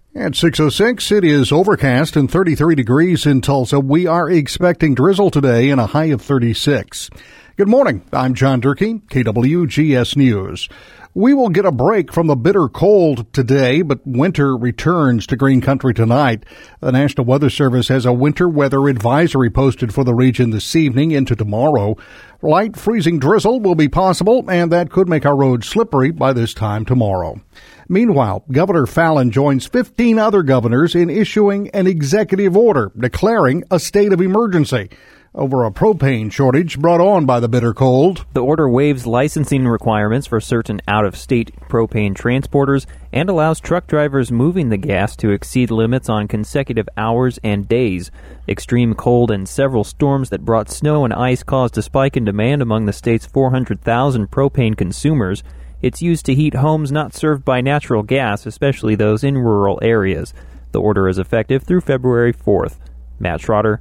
At 6:06, it is overcast and 33 degrees in Tulsa. We are expecting drizzle today and a high of 36. Good morning. I'm John Durkee, KWGS News. We will get a break from the bitter cold today, but winter returns to Green Country tonight. The National Weather Service has a winter weather advisory posted for the region this evening into tomorrow. Light freezing drizzle will be possible, and that could make our roads slippery by this time tomorrow. Meanwhile, Governor Fallin joins 15 other governors in issuing an executive order declaring a state of emergency over a propane shortage brought on by the bitter cold. The order waives licensing requirements for certain out-of-state propane transporters and allows truck drivers moving the gas to exceed limits on consecutive hours and days. Extreme cold and several storms that brought snow and ice caused a spike in demand among the state's 400,000 propane consumers. It's used to heat homes not served by natural gas, especially those in rural areas. The order is effective through February 4th. Matt Schroeder,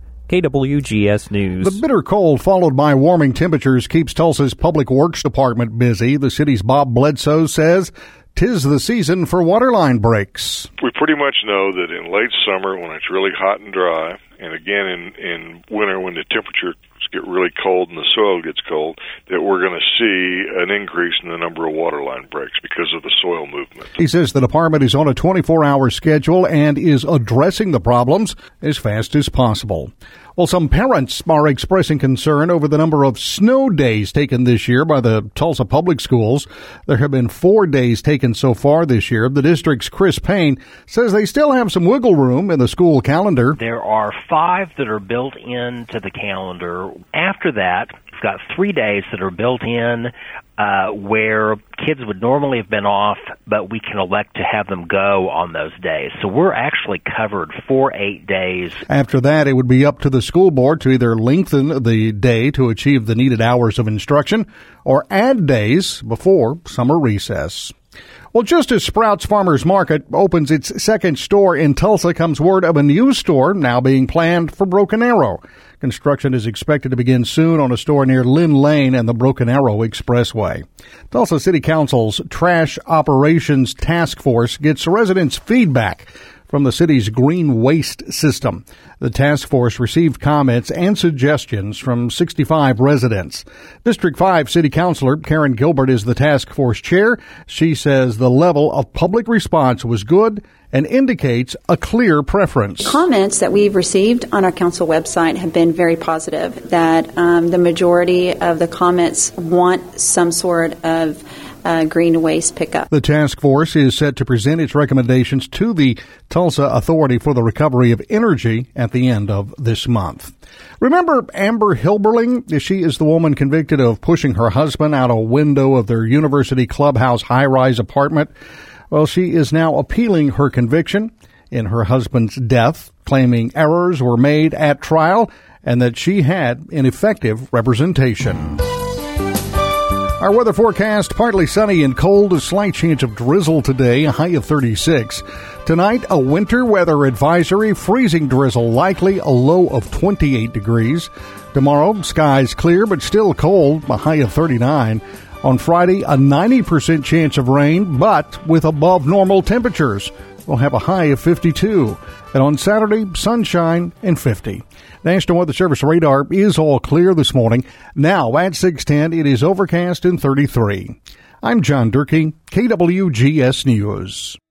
KWGS News. The bitter cold followed by warming temperatures keeps Tulsa's Public Works Department busy. The city's Bob Bledsoe says 'tis the season for waterline breaks. We pretty much know that in late summer when it's really hot and dry, and again in winter when the temperatures get really cold and the soil gets cold, that we're going to see an increase in the number of waterline breaks because of the soil movement. He says the department is on a 24-hour schedule and is addressing the problems as fast as possible. Well, some parents are expressing concern over the number of snow days taken this year by the Tulsa Public Schools. There have been 4 days taken so far this year. The district's Chris Payne says they still have some wiggle room in the school calendar. There are 5 that are built into the calendar. After that, we've got 3 days that are built in where kids would normally have been off, but we can elect to have them go on those days. So we're actually covered for 8 days. After that, it would be up to the school board to either lengthen the day to achieve the needed hours of instruction or add days before summer recess. Well, just as Sprouts Farmers Market opens its second store in Tulsa, comes word of a new store now being planned for Broken Arrow. Construction is expected to begin soon on a store near Lynn Lane and the Broken Arrow Expressway. Tulsa City Council's Trash Operations Task Force gets residents' feedback from the city's green waste system. The task force received comments and suggestions from 65 residents. District 5 City Councilor Karen Gilbert is the task force chair. She says the level of public response was good and indicates a clear preference. Comments that we've received on our council website have been very positive, that the majority of the comments want some sort of green waste pickup. The task force is set to present its recommendations to the Tulsa Authority for the Recovery of Energy at the end of this month. Remember Amber Hilberling? She is the woman convicted of pushing her husband out a window of their University Clubhouse high-rise apartment. Well, she is now appealing her conviction in her husband's death, claiming errors were made at trial and that she had ineffective representation. Our weather forecast, partly sunny and cold, a slight chance of drizzle today, a high of 36. Tonight, a winter weather advisory, freezing drizzle likely, a low of 28 degrees. Tomorrow, skies clear but still cold, a high of 39. On Friday, a 90% chance of rain, but with above normal temperatures. We'll have a high of 52. And on Saturday, sunshine and 50. National Weather Service radar is all clear this morning. Now at 6:10, it is overcast and 33. I'm John Durkee, KWGS News.